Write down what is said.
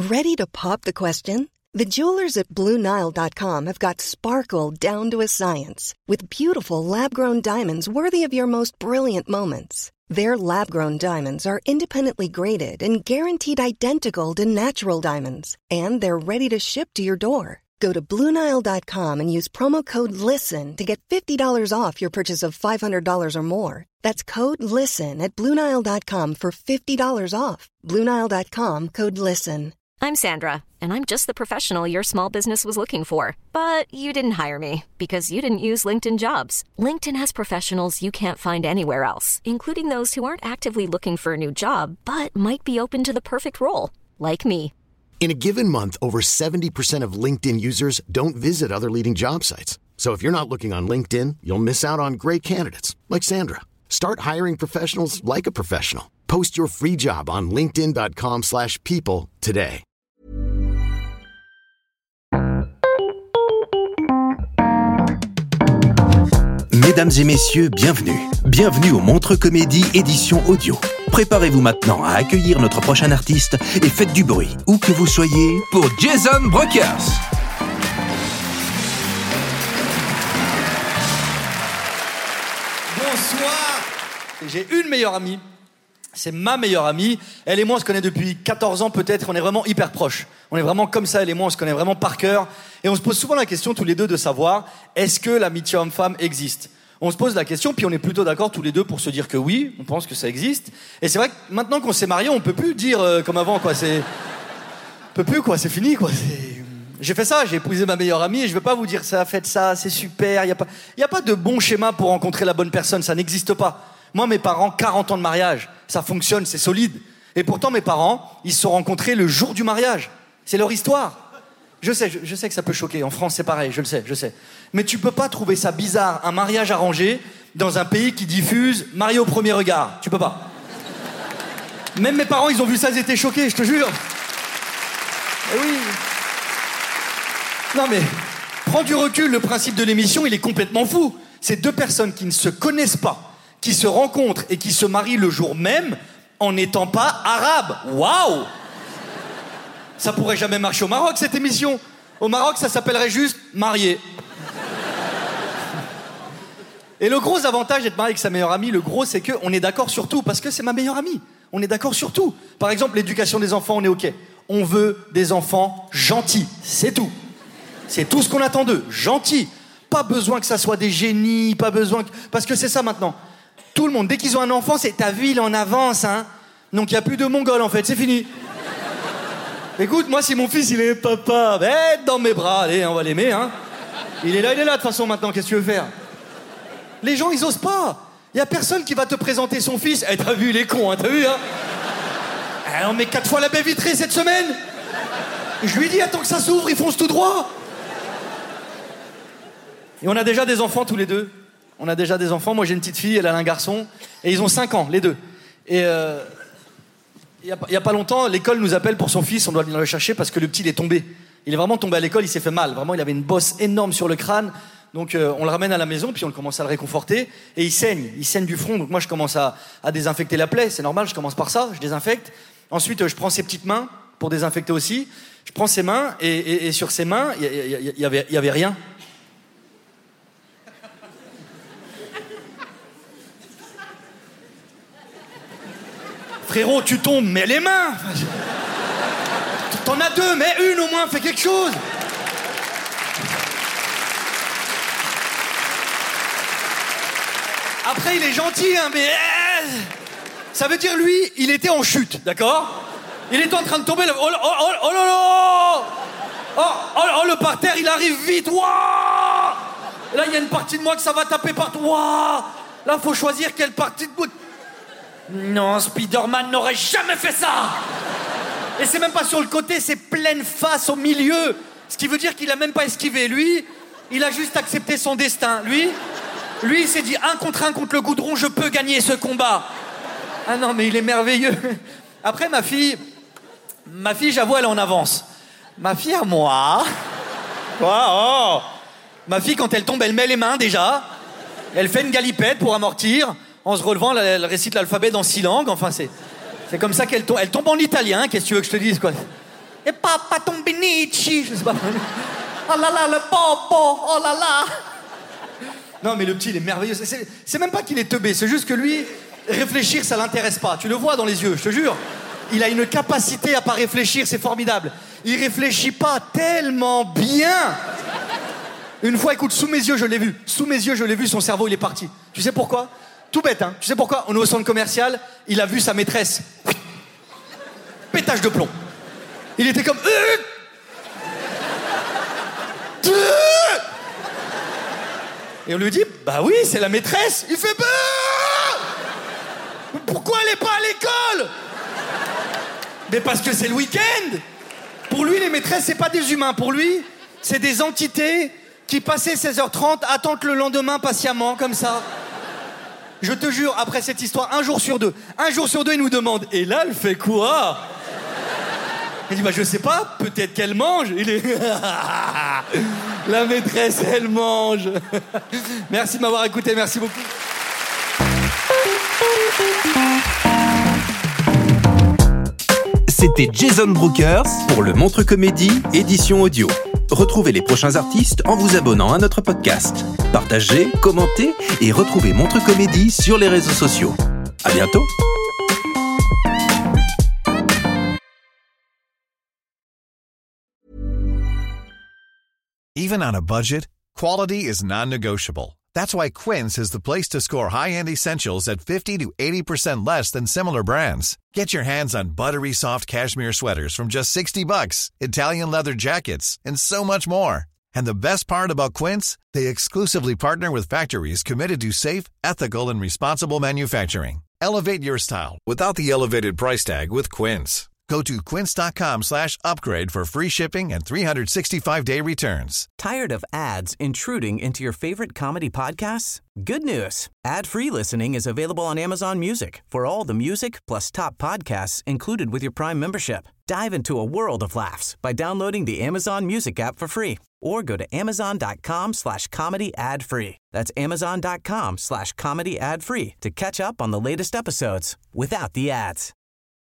Ready to pop the question? The jewelers at BlueNile.com have got sparkle down to a science with beautiful lab-grown diamonds worthy of your most brilliant moments. Their lab-grown diamonds are independently graded and guaranteed identical to natural diamonds, and they're ready to ship to your door. Go to BlueNile.com and use promo code LISTEN to get $50 off your purchase of $500 or more. That's code LISTEN at BlueNile.com for $50 off. BlueNile.com, code LISTEN. I'm Sandra, and I'm just the professional your small business was looking for. But you didn't hire me because you didn't use LinkedIn Jobs. LinkedIn has professionals you can't find anywhere else, including those who aren't actively looking for a new job, but might be open to the perfect role, like me. In a given month, over 70% of LinkedIn users don't visit other leading job sites. So if you're not looking on LinkedIn, you'll miss out on great candidates like Sandra. Start hiring professionals like a professional. Post your free job on linkedin.com/people today. Mesdames et messieurs, bienvenue. Bienvenue au Montre Comédie édition audio. Préparez-vous maintenant à accueillir notre prochain artiste et faites du bruit, où que vous soyez, pour Jason Brokers. Bonsoir. J'ai une meilleure amie. C'est ma meilleure amie. Elle et moi, on se connaît depuis 14 ans peut-être. On est vraiment hyper proches. On est vraiment comme ça, elle et moi, on se connaît vraiment par cœur. Et on se pose souvent la question tous les deux de savoir, est-ce que l'amitié homme-femme existe ? On se pose la question, puis on est plutôt d'accord tous les deux pour se dire que oui, on pense que ça existe. Et c'est vrai que maintenant qu'on s'est mariés, on peut plus dire comme avant, quoi. On peut plus, quoi. C'est fini, quoi. J'ai fait ça, j'ai épousé ma meilleure amie et je veux pas vous dire ça, faites ça, c'est super. Il y a pas de bon schéma pour rencontrer la bonne personne, ça n'existe pas. Moi, mes parents, 40 ans de mariage, ça fonctionne, c'est solide. Et pourtant, mes parents, ils se sont rencontrés le jour du mariage. C'est leur histoire. Je sais que ça peut choquer. En France, c'est pareil, je le sais. Mais tu peux pas trouver ça bizarre, un mariage arrangé, dans un pays qui diffuse marié au premier regard. Tu peux pas. Même mes parents, ils ont vu ça, ils étaient choqués, je te jure. Eh oui. Non mais, prends du recul, le principe de l'émission, il est complètement fou. C'est deux personnes qui ne se connaissent pas, qui se rencontrent et qui se marient le jour même, en n'étant pas arabes. Waouh! Ça pourrait jamais marcher au Maroc, cette émission. Au Maroc, ça s'appellerait juste marié. Et le gros avantage d'être marié avec sa meilleure amie, le gros, c'est qu'on est d'accord sur tout, parce que c'est ma meilleure amie. On est d'accord sur tout. Par exemple, l'éducation des enfants, on est OK. On veut des enfants gentils, c'est tout. C'est tout ce qu'on attend d'eux, gentils. Pas besoin que ça soit des génies, pas besoin que... Parce que c'est ça maintenant. Tout le monde, dès qu'ils ont un enfant, c'est ta vie, il en avance, hein. Donc il n'y a plus de Mongols, en fait, c'est fini. Écoute, moi, si mon fils, il est papa, dans mes bras, allez, on va l'aimer, hein. Il est là, de toute façon, maintenant, qu'est-ce que tu veux faire ? Les gens, ils osent pas. Il y a personne qui va te présenter son fils. Eh, t'as vu, il est con, hein, t'as vu, hein. On met 4 fois la baie vitrée cette semaine. Je lui dis, attends que ça s'ouvre, il fonce tout droit. Et on a déjà des enfants tous les deux. On a déjà des enfants. Moi, j'ai une petite fille, elle a un garçon. Et ils ont 5 ans, les deux. Et il y a pas longtemps, l'école nous appelle pour son fils. On doit venir le chercher parce que le petit, il est tombé. Il est vraiment tombé à l'école, il s'est fait mal. Vraiment, il avait une bosse énorme sur le crâne. Donc, on le ramène à la maison, puis on commence à le réconforter. Et il saigne du front. Donc, moi, je commence à désinfecter la plaie. C'est normal, je commence par ça, je désinfecte. Ensuite, je prends ses petites mains pour désinfecter aussi. Je prends ses mains, et sur ses mains, il y avait rien. Frérot, tu tombes, mets les mains. T'en as 2, mais une au moins, fais quelque chose. Après, il est gentil, hein, mais... Ça veut dire, lui, il était en chute, d'accord ? Il était en train de tomber, oh là là. Oh, le parterre, il arrive vite, waouh. Là, il y a une partie de moi que ça va taper partout, waouh. Là, faut choisir quelle partie de bout. Non, Spider-Man n'aurait jamais fait ça. Et c'est même pas sur le côté, c'est pleine face au milieu. Ce qui veut dire qu'il a même pas esquivé. Lui, il a juste accepté son destin. Lui, il s'est dit 1 contre 1 contre le goudron, je peux gagner ce combat. Ah non, mais il est merveilleux. Après, ma fille, j'avoue, elle est en avance. Ma fille à moi... Quoi ? Oh ! Ma fille, quand elle tombe, elle met les mains déjà. Elle fait une galipette pour amortir. En se relevant, elle récite l'alphabet dans 6 langues. Enfin, c'est comme ça qu'elle tombe. Elle tombe en italien, qu'est-ce que tu veux que je te dise, quoi. Et papa tombinici. Je sais pas. Oh là là, le popo, oh là là. Non, mais le petit, il est merveilleux. C'est même pas qu'il est teubé, c'est juste que lui, réfléchir, ça l'intéresse pas. Tu le vois dans les yeux, je te jure. Il a une capacité à pas réfléchir, c'est formidable. Il réfléchit pas tellement bien. Une fois, écoute, sous mes yeux, je l'ai vu. Sous mes yeux, je l'ai vu, son cerveau, il est parti. Tu sais pourquoi ? Tout bête, hein. Tu sais pourquoi ? On est au centre commercial, il a vu sa maîtresse. Pétage de plomb. Il était comme... Et on lui dit, bah oui, c'est la maîtresse. Il fait... Pourquoi elle est pas à l'école ? Mais parce que c'est le week-end. Pour lui, les maîtresses, c'est pas des humains. Pour lui, c'est des entités qui, passées 16h30, attendent le lendemain patiemment, comme ça. Je te jure, après cette histoire, un jour sur deux, il nous demande, et là, elle fait quoi ? Il dit, bah je sais pas, peut-être qu'elle mange. Il est... La maîtresse, elle mange. Merci de m'avoir écouté, merci beaucoup. C'était Jason Brookers pour le Montre Comédie, édition audio. Retrouvez les prochains artistes en vous abonnant à notre podcast. Partagez, commentez et retrouvez Montre Comédie sur les réseaux sociaux. À bientôt. Even on a budget, quality is non-negotiable. That's why Quince is the place to score high-end essentials at 50 to 80% less than similar brands. Get your hands on buttery soft cashmere sweaters from just $60, Italian leather jackets, and so much more. And the best part about Quince, they exclusively partner with factories committed to safe, ethical, and responsible manufacturing. Elevate your style without the elevated price tag with Quince. Go to quince.com/upgrade for free shipping and 365-day returns. Tired of ads intruding into your favorite comedy podcasts? Good news. Ad-free listening is available on Amazon Music for all the music plus top podcasts included with your Prime membership. Dive into a world of laughs by downloading the Amazon Music app for free or go to amazon.com/comedy ad-free. That's amazon.com/comedy ad-free to catch up on the latest episodes without the ads.